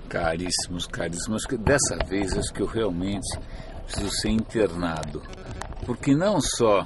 Caríssimos, caríssimos, que dessa vez acho que eu realmente preciso ser internado. Porque não só,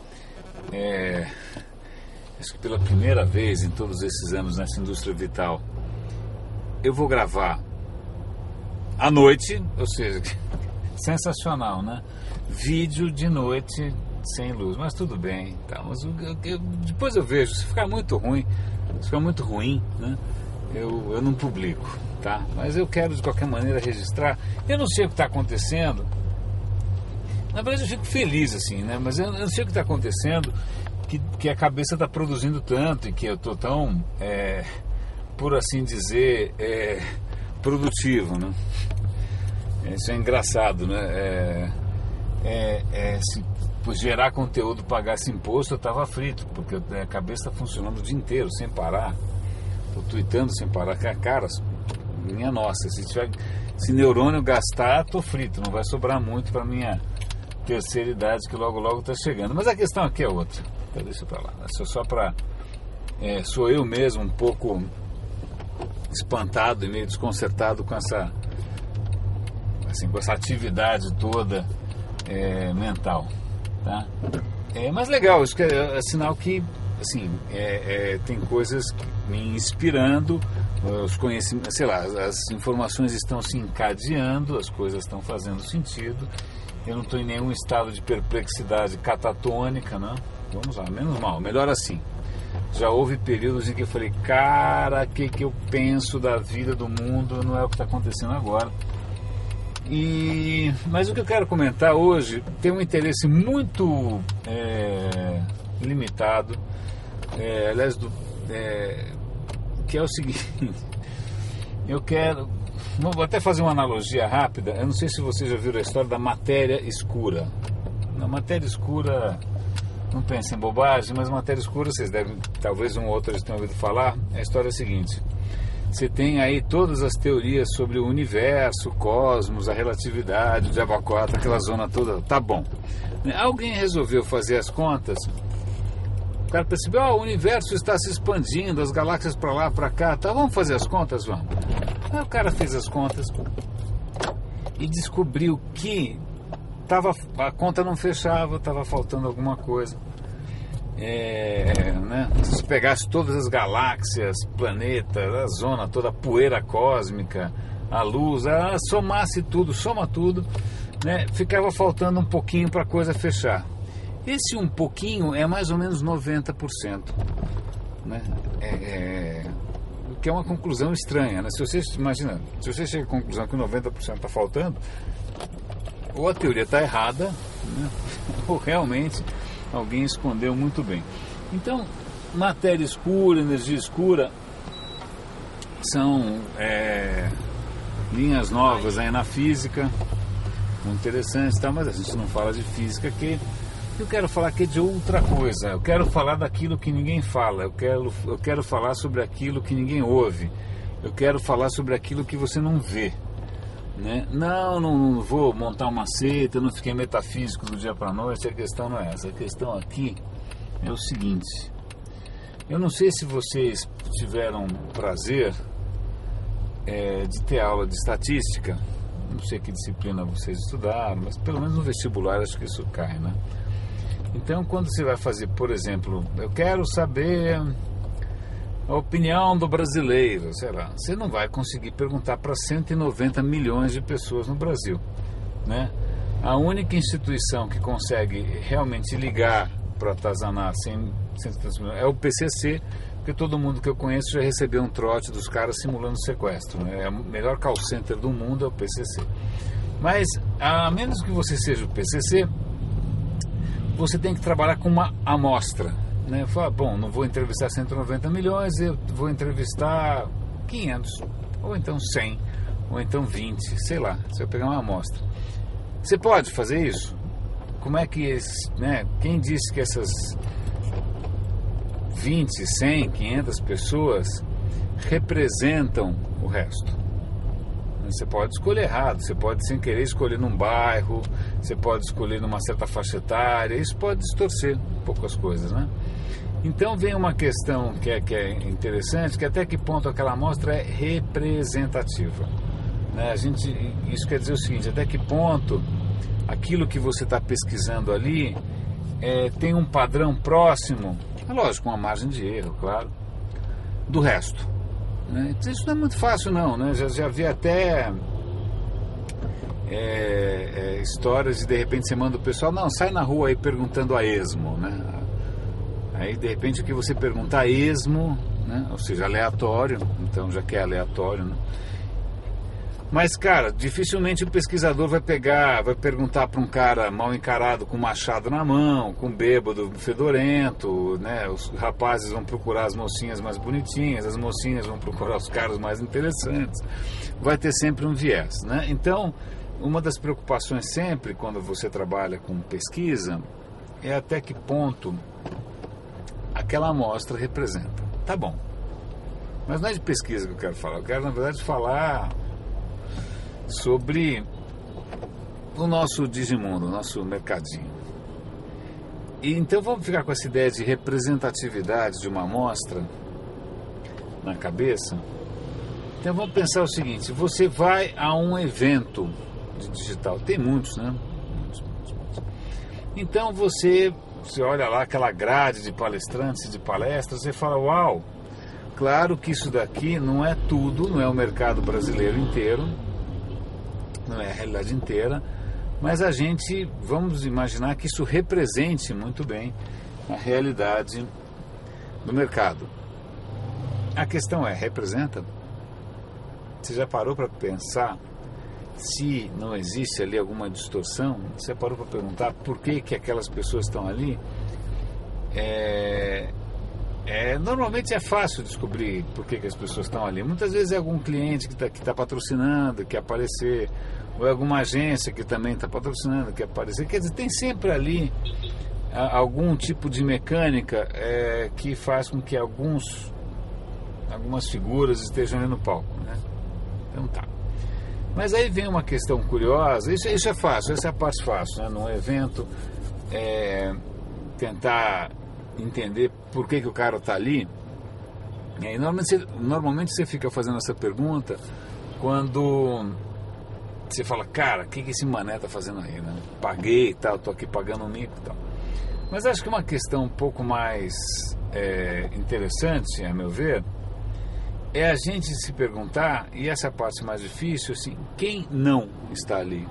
acho que pela primeira vez em todos esses anos nessa indústria vital, eu vou gravar à noite, ou seja, sensacional, né? Vídeo de noite sem luz, mas tudo bem, tá? Mas depois eu vejo, se ficar muito ruim, né? Eu não publico, tá? Mas eu quero de qualquer maneira registrar. Eu não sei o que está acontecendo. Na verdade eu fico feliz assim, né? Mas eu não sei o que está acontecendo, que a cabeça está produzindo tanto e que eu estou tão, por assim dizer, produtivo, né? Isso é engraçado, né? Se gerar conteúdo, pagasse imposto, eu estava frito, porque a cabeça está funcionando o dia inteiro, sem parar. Estou tweetando sem parar, cara, minha nossa, se neurônio gastar, estou frito, não vai sobrar muito para minha terceira idade, que logo logo está chegando. Mas a questão aqui é outra, então deixa para lá, só para... sou eu mesmo um pouco espantado e meio desconcertado com essa atividade toda mental, tá? Mas legal, isso é sinal que assim, tem coisas me inspirando, os conhecimentos, sei lá, as informações estão se encadeando, as coisas estão fazendo sentido, eu não estou em nenhum estado de perplexidade catatônica, né? Vamos lá, menos mal, melhor assim. Já houve períodos em que eu falei, cara, o que eu penso da vida, do mundo, não é o que está acontecendo agora. Mas o que eu quero comentar hoje tem um interesse muito limitado, aliás, que é o seguinte, vou até fazer uma analogia rápida, eu não sei se vocês já viram a história da matéria escura. Na matéria escura, não pensem em bobagem, mas matéria escura, vocês devem, talvez um ou outro já tenham ouvido falar, a história é a seguinte: você tem aí todas as teorias sobre o universo, o cosmos, a relatividade, o diabo a quatro, aquela zona toda, tá bom. Alguém resolveu fazer as contas, o cara percebeu, o universo está se expandindo, as galáxias para lá, para cá, tá, vamos fazer as contas, vamos. Aí o cara fez as contas e descobriu que a conta não fechava, estava faltando alguma coisa. Né? Se pegasse todas as galáxias, planetas, a zona toda, a poeira cósmica, a luz, somasse tudo, soma tudo, né? Ficava faltando um pouquinho para a coisa fechar. Esse um pouquinho é mais ou menos 90%, né? O que é uma conclusão estranha, né? Se você chega à conclusão que 90% está faltando, ou a teoria está errada, né? Ou realmente alguém escondeu muito bem. Então, matéria escura, energia escura são linhas novas aí na física, muito interessantes, tá? Mas a gente não fala de física aqui. Eu quero falar aqui de outra coisa. Eu quero falar daquilo que ninguém fala. Eu quero falar sobre aquilo que ninguém ouve. Eu quero falar sobre aquilo que você não vê, né? Não vou montar uma seita, eu não fiquei metafísico do dia para a noite. A questão não é essa. A questão aqui é o seguinte: eu não sei se vocês tiveram prazer de ter aula de estatística, não sei que disciplina vocês estudaram, mas pelo menos no vestibular acho que isso cai, né? Então, quando você vai fazer, por exemplo, eu quero saber a opinião do brasileiro, sei lá, você não vai conseguir perguntar para 190 milhões de pessoas no Brasil, né? A única instituição que consegue realmente ligar para atazanar 130 milhões é o PCC, porque todo mundo que eu conheço já recebeu um trote dos caras simulando sequestro, né? O melhor call center do mundo é o PCC. Mas, a menos que você seja o PCC, você tem que trabalhar com uma amostra, né? Fala, bom, não vou entrevistar 190 milhões, eu vou entrevistar 500, ou então 100, ou então 20, sei lá, você vai pegar uma amostra. Você pode fazer isso? Como é que, né? Quem disse que essas 20, 100, 500 pessoas representam o resto? Você pode escolher errado, você pode sem querer escolher num bairro, você pode escolher numa certa faixa etária, isso pode distorcer um pouco as coisas, né? Então vem uma questão que é interessante, que até que ponto aquela amostra é representativa. né? Isso quer dizer o seguinte: até que ponto aquilo que você está pesquisando ali tem um padrão próximo, lógico, com uma margem de erro, claro, do resto, né? Isso não é muito fácil não, né? Já vi até histórias de repente você manda o pessoal, não, sai na rua aí perguntando a esmo, né? Aí de repente o que você perguntar a esmo, né? Ou seja, aleatório, então já que é aleatório, né? Mas, cara, dificilmente o pesquisador vai perguntar para um cara mal encarado com machado na mão, com bêbado fedorento, né? Os rapazes vão procurar as mocinhas mais bonitinhas, as mocinhas vão procurar os caras mais interessantes. Vai ter sempre um viés, né? Então, uma das preocupações sempre quando você trabalha com pesquisa é até que ponto aquela amostra representa. Tá bom. Mas não é de pesquisa que eu quero falar. Eu quero, na verdade, falar sobre o nosso digimundo, o nosso mercadinho. E então vamos ficar com essa ideia de representatividade de uma amostra na cabeça. Então vamos pensar o seguinte: você vai a um evento de digital, tem muitos, né? Muitos. Então você olha lá aquela grade de palestrantes e de palestras, você fala, uau, claro que isso daqui não é tudo, não é o mercado brasileiro inteiro, não é a realidade inteira, mas vamos imaginar que isso represente muito bem a realidade do mercado. A questão é, representa? Você já parou para pensar se não existe ali alguma distorção? Você parou para perguntar por que aquelas pessoas estão ali? Normalmente é fácil descobrir por que as pessoas estão ali. Muitas vezes é algum cliente que tá patrocinando, quer aparecer, ou é alguma agência que também está patrocinando, quer aparecer. Quer dizer, tem sempre ali algum tipo de mecânica que faz com que algumas figuras estejam ali no palco, né? Então tá. Mas aí vem uma questão curiosa, isso é fácil, essa é a parte fácil, né? Num evento, tentar entender por que o cara está ali. E aí, normalmente você fica fazendo essa pergunta quando você fala, cara, o que esse mané está fazendo aí, né? Paguei e tal, estou aqui pagando um mico e tal. Mas acho que uma questão um pouco mais interessante, a meu ver, é a gente se perguntar, e essa é a parte mais difícil, assim, quem não está ali?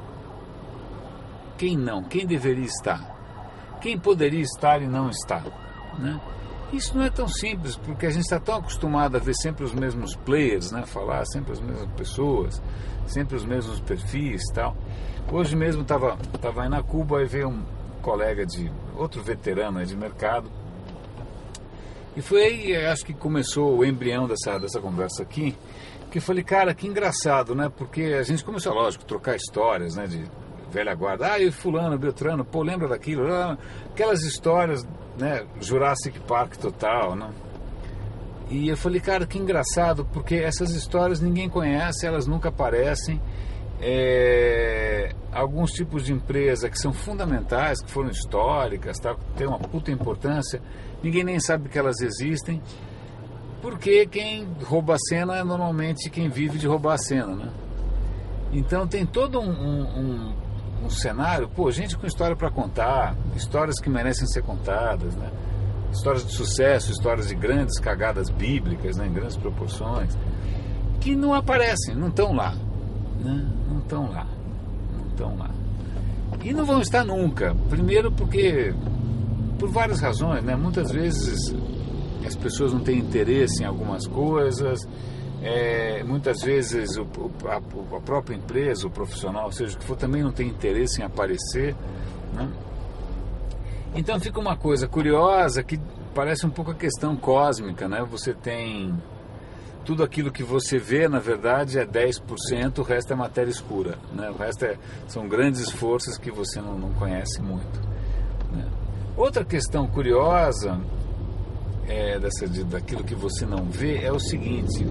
Quem não? Quem deveria estar? Quem poderia estar e não está, né? Isso não é tão simples, porque a gente está tão acostumado a ver sempre os mesmos players, né? Falar sempre as mesmas pessoas, sempre os mesmos perfis e tal. Hoje mesmo estava aí na Cuba e veio um colega outro veterano aí de mercado. E foi aí, acho que começou o embrião dessa conversa aqui, que eu falei, cara, que engraçado, né? Porque a gente começou, lógico, a trocar histórias, né? De velha guarda, e fulano, Beltrano, pô, lembra daquilo? Aquelas histórias, né? Jurassic Park total, né? E eu falei, cara, que engraçado, porque essas histórias ninguém conhece, elas nunca aparecem. Alguns tipos de empresa que são fundamentais, que foram históricas, tá? Tem uma puta importância, ninguém nem sabe que elas existem, porque quem rouba a cena é normalmente quem vive de roubar a cena, né? Então tem todo um cenário, pô, gente com história para contar, histórias que merecem ser contadas, né? Histórias de sucesso, histórias de grandes cagadas bíblicas, né? Em grandes proporções, que não aparecem, não estão lá, né? Não estão lá. E não vão estar nunca. Primeiro porque, por várias razões, né? Muitas vezes as pessoas não têm interesse em algumas coisas, muitas vezes a própria empresa, o profissional, seja o que for, também não tem interesse em aparecer, né? Então fica uma coisa curiosa que parece um pouco a questão cósmica, né? Você tem tudo aquilo que você vê, na verdade, é 10%, o resto é matéria escura, né? O resto são grandes forças que você não conhece muito, né? Outra questão curiosa daquilo que você não vê é o seguinte: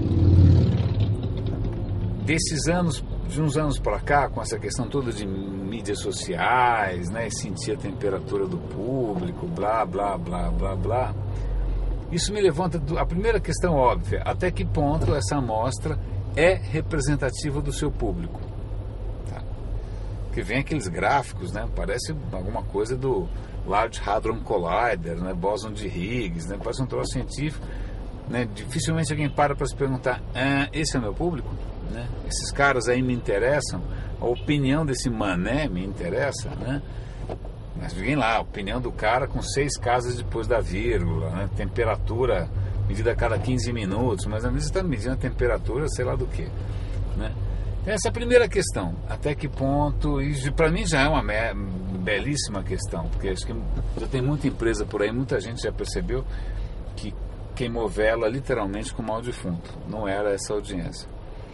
de uns anos para cá, com essa questão toda de mídias sociais, né, e sentir a temperatura do público, blá, blá, blá, blá, blá, isso me levanta a primeira questão óbvia: até que ponto essa amostra é representativa do seu público. Tá? Porque vem aqueles gráficos, né? Parece alguma coisa do Large Hadron Collider, né? Bóson de Higgs, né? Parece um troço científico, né? Dificilmente alguém para se perguntar, esse é o meu público? Né? Esses caras aí me interessam? A opinião desse mané me interessa? Né? Mas vem lá, a opinião do cara com 6 casas depois da vírgula, né? Temperatura medida a cada 15 minutos, mas às vezes você está medindo a temperatura, sei lá do que, né? Então, essa é a primeira questão, até que ponto, e para mim já é uma belíssima questão, porque acho que já tem muita empresa por aí, muita gente já percebeu que queimou vela literalmente com mal defunto, não era essa audiência.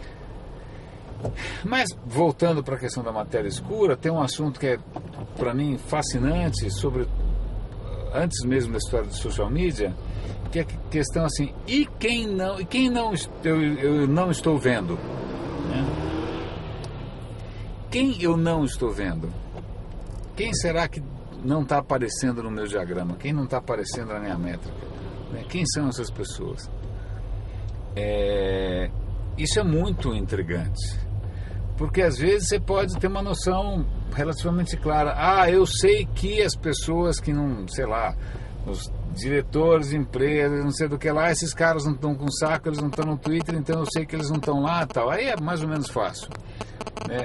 Mas voltando para a questão da matéria escura, tem um assunto que é para mim fascinante, sobre antes mesmo da história de social media, que é a questão assim, eu não estou vendo, né? Quem eu não estou vendo? Quem será que não está aparecendo no meu diagrama? Quem não está aparecendo na minha métrica? Né? Quem são essas pessoas? Isso é muito intrigante, porque às vezes você pode ter uma noção relativamente clara. Eu sei que as pessoas que não, sei lá, os diretores de empresas, não sei do que lá, esses caras não estão com saco, eles não estão no Twitter, então eu sei que eles não estão lá, tal. Aí é mais ou menos fácil, né?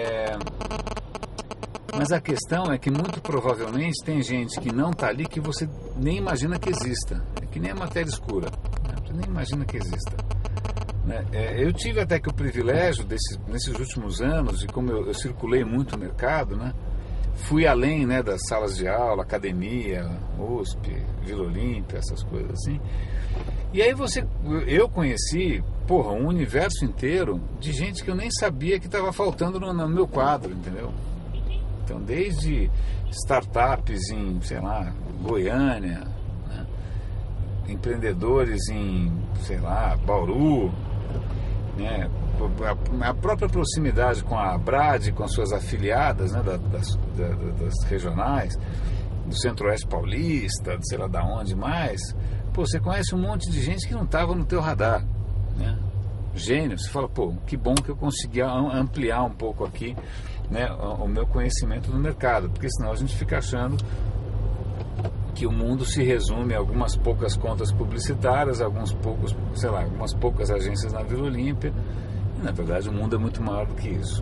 Mas a questão é que muito provavelmente tem gente que não está ali que você nem imagina que exista. É que nem a matéria escura, né? Você nem imagina que exista, né? Eu tive até que o privilégio nesses últimos anos, e como eu circulei muito no mercado, né? Fui além, né, das salas de aula, academia, USP, Vila Olímpia, essas coisas assim. E aí eu conheci, um universo inteiro de gente que eu nem sabia que estava faltando no meu quadro, entendeu? Então, desde startups em, sei lá, Goiânia, né, empreendedores em, sei lá, Bauru, né, a própria proximidade com a Brad, com as suas afiliadas, né, das regionais, do Centro-Oeste Paulista, sei lá da onde mais, você conhece um monte de gente que não estava no teu radar, né? Gênio, você fala, que bom que eu consegui ampliar um pouco aqui, né, o meu conhecimento do mercado, porque senão a gente fica achando que o mundo se resume a algumas poucas contas publicitárias, algumas poucas agências na Vila Olímpia. Na verdade, o mundo é muito maior do que isso,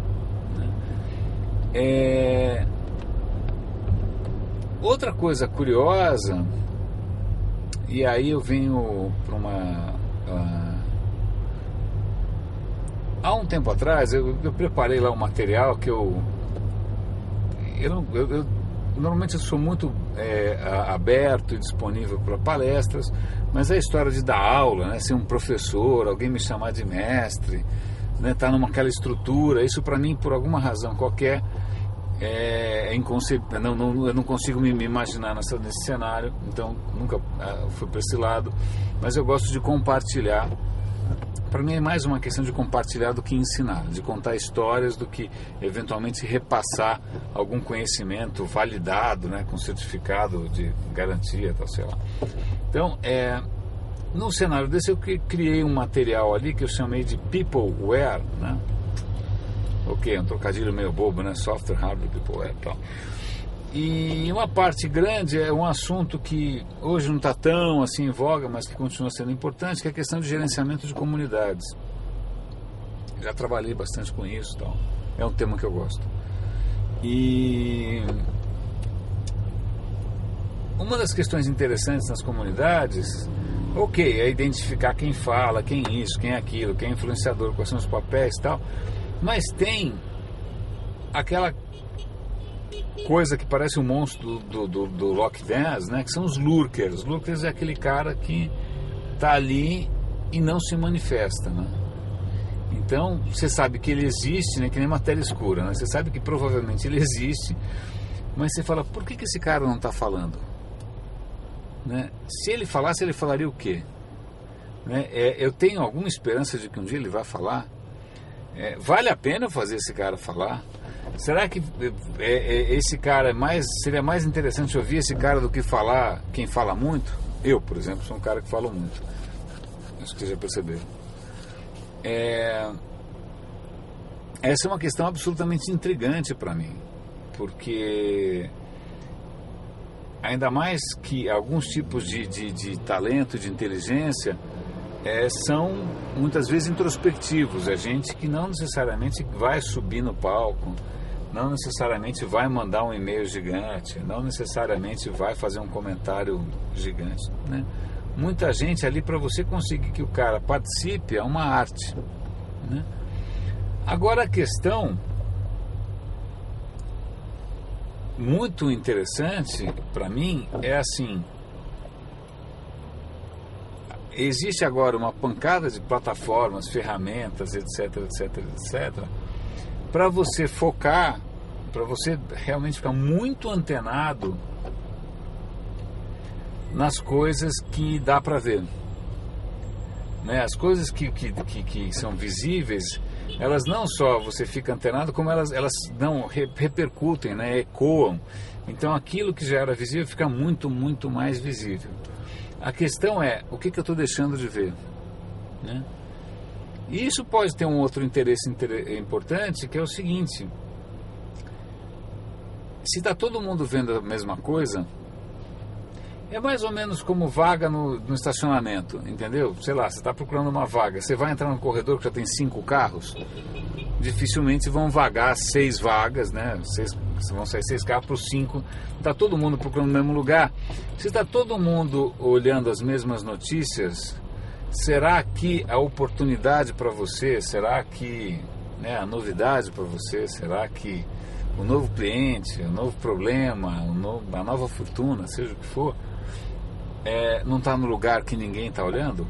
né? Outra coisa curiosa, e aí eu venho para há um tempo atrás, eu preparei lá um material que eu normalmente eu sou muito aberto e disponível para palestras, mas a história de dar aula, né, ser um professor, alguém me chamar de mestre, né, tá naquela estrutura, isso para mim, por alguma razão qualquer, é inconcebível. Eu não consigo me imaginar nesse cenário, então nunca fui para esse lado, mas eu gosto de compartilhar. Para mim é mais uma questão de compartilhar do que ensinar, de contar histórias do que eventualmente repassar algum conhecimento validado, né, com certificado de garantia, tal, sei lá. Então, no cenário desse eu criei um material ali que eu chamei de Peopleware, né? Ok, um trocadilho meio bobo, né? Software, hardware, Peopleware, tal. E uma parte grande é um assunto que hoje não está tão assim em voga, mas que continua sendo importante, que é a questão de gerenciamento de comunidades. Já trabalhei bastante com isso, tal. É um tema que eu gosto. E uma das questões interessantes nas comunidades, é identificar quem fala, quem isso, quem aquilo, quem é influenciador, quais são os papéis e tal, mas tem aquela coisa que parece um monstro do Loch Ness, né, que são os lurkers. Os lurkers é aquele cara que está ali e não se manifesta, né? Então você sabe que ele existe, né, que nem matéria escura, né? Você sabe que provavelmente ele existe, mas você fala, por que esse cara não está falando? Né? Se ele falasse, ele falaria o quê? Né? Eu tenho alguma esperança de que um dia ele vai falar? Vale a pena fazer esse cara falar? Será que esse cara seria mais interessante ouvir esse cara do que falar quem fala muito? Eu, por exemplo, sou um cara que falo muito. Acho que já perceberam. Essa é uma questão absolutamente intrigante para mim, porque ainda mais que alguns tipos de talento, de inteligência, são muitas vezes introspectivos. É gente que não necessariamente vai subir no palco, não necessariamente vai mandar um e-mail gigante, não necessariamente vai fazer um comentário gigante, né? Muita gente ali, para você conseguir que o cara participe, é uma arte, né? Agora a questão muito interessante para mim é assim: existe agora uma pancada de plataformas, ferramentas, etc, etc, etc, para você focar, para você realmente ficar muito antenado nas coisas que dá para ver, né? As coisas que são visíveis, elas não só você fica antenado, como elas não repercutem, né? Ecoam. Então aquilo que já era visível fica muito, muito mais visível. A questão é, o que eu estou deixando de ver, né? E isso pode ter um outro interesse importante, que é o seguinte: se está todo mundo vendo a mesma coisa, é mais ou menos como vaga no estacionamento, entendeu? Sei lá, você está procurando uma vaga, você vai entrar num corredor que já tem 5 carros, dificilmente vão vagar 6 vagas, né? Vão sair 6 carros para os 5, está todo mundo procurando o mesmo lugar. Se está todo mundo olhando as mesmas notícias, será que a oportunidade para você, será que, né, a novidade para você, será que o novo cliente, o novo problema, a nova fortuna, seja o que for, não está no lugar que ninguém está olhando?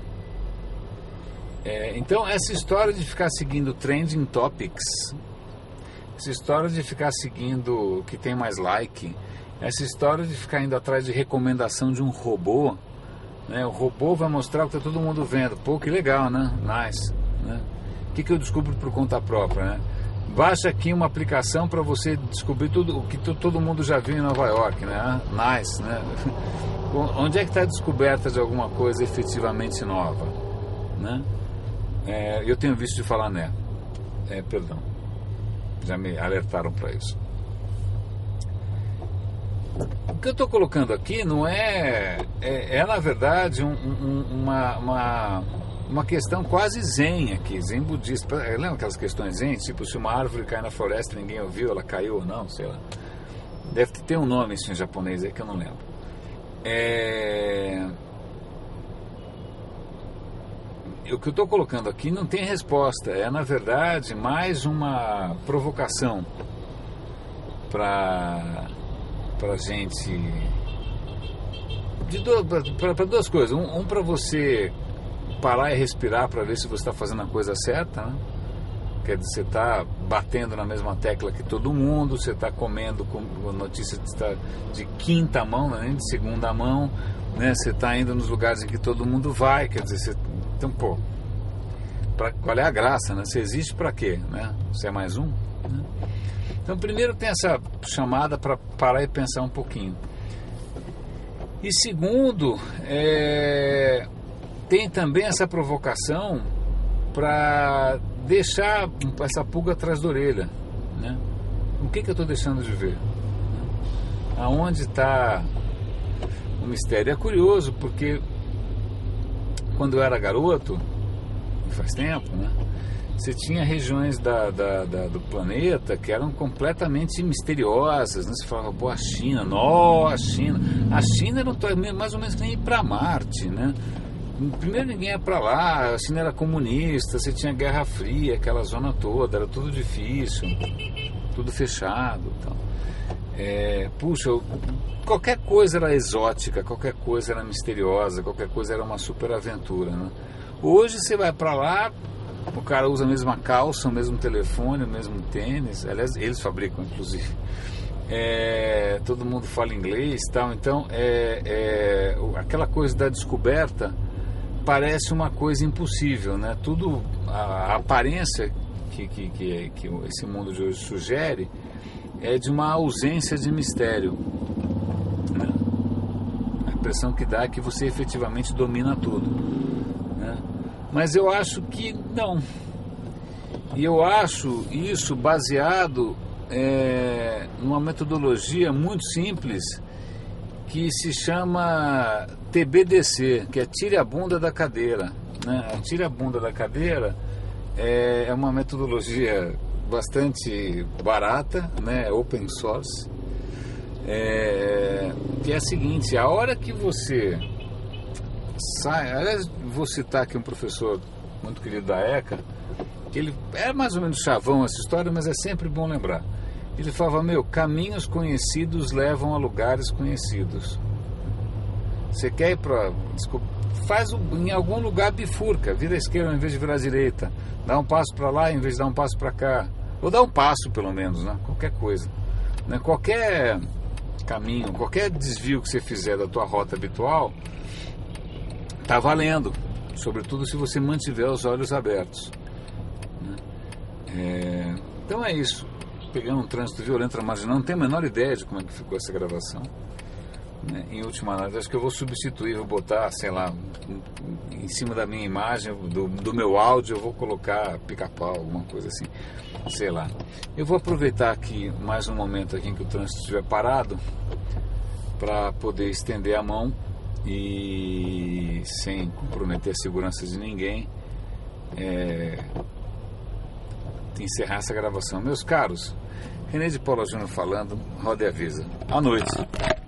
Então essa história de ficar seguindo trending topics, essa história de ficar seguindo o que tem mais like, essa história de ficar indo atrás de recomendação de um robô, né? O robô vai mostrar o que está todo mundo vendo. Pô, que legal, né? Nice, né? O que eu descubro por conta própria, né? Baixa aqui uma aplicação para você descobrir tudo o que todo mundo já viu em Nova York, né? Nice, né? Onde é que está a descoberta de alguma coisa efetivamente nova, né? Eu tenho visto de falar, né? Perdão, já me alertaram para isso. O que eu estou colocando aqui não na verdade uma questão quase zen aqui, zen budista. Lembra aquelas questões zen, tipo se uma árvore cai na floresta e ninguém ouviu, ela caiu ou não, sei lá. Deve ter um nome isso em japonês aí que eu não lembro. O que eu estou colocando aqui não tem resposta, na verdade mais uma provocação para gente, para duas coisas. Para você parar e respirar para ver se você está fazendo a coisa certa, né? Quer dizer, você está batendo na mesma tecla que todo mundo, você está comendo com notícias de quinta mão, não é nem de segunda mão, né? Você está indo nos lugares em que todo mundo vai, quer dizer, então, pô, qual é a graça, né? Você existe para quê, né? Você é mais um, né? Então, primeiro tem essa chamada para parar e pensar um pouquinho. E segundo, tem também essa provocação para deixar essa pulga atrás da orelha, né? O que eu estou deixando de ver? Aonde está o mistério? É curioso, porque quando eu era garoto, faz tempo, né? Você tinha regiões do planeta que eram completamente misteriosas, né? Você falava, pô, a China, a China. A China era mais ou menos que nem ir para Marte, né? Primeiro ninguém ia para lá, a China era comunista, você tinha Guerra Fria, aquela zona toda, era tudo difícil, tudo fechado e tal. Puxa, qualquer coisa era exótica, qualquer coisa era misteriosa, qualquer coisa era uma super aventura, né? Hoje você vai para lá, o cara usa a mesma calça, o mesmo telefone, o mesmo tênis, aliás, eles fabricam inclusive. Todo mundo fala inglês e tal, então aquela coisa da descoberta parece uma coisa impossível, né? Tudo, a aparência que esse mundo de hoje sugere é de uma ausência de mistério, né? A impressão que dá é que você efetivamente domina tudo, né? Mas eu acho que não, E eu acho isso baseado numa metodologia muito simples que se chama TBDC, que é tire a bunda da cadeira, né? Tire a bunda da cadeira é uma metodologia bastante barata, né? Open source, que é a seguinte: a hora que você sai, aliás, vou citar aqui um professor muito querido da ECA, que ele é mais ou menos chavão essa história, mas é sempre bom lembrar. Ele falava: caminhos conhecidos levam a lugares conhecidos. Você quer ir para... em algum lugar bifurca, vira à esquerda em vez de virar à direita, dá um passo para lá em vez de dar um passo para cá, ou dá um passo pelo menos, né? Qualquer coisa, né? Qualquer caminho, qualquer desvio que você fizer da tua rota habitual tá valendo, sobretudo se você mantiver os olhos abertos, né? Então é isso. Pegando um trânsito violento na Marginal, não tenho a menor ideia de como é que ficou essa gravação, né? Em última análise, acho que eu vou substituir, vou botar, sei lá, em cima da minha imagem, do meu áudio, eu vou colocar pica-pau, alguma coisa assim, sei lá. Eu vou aproveitar aqui mais um momento aqui em que o trânsito estiver parado para poder estender a mão e, sem comprometer a segurança de ninguém, encerrar essa gravação. Meus caros, René de Paula Júnior falando, roda e avisa. À noite.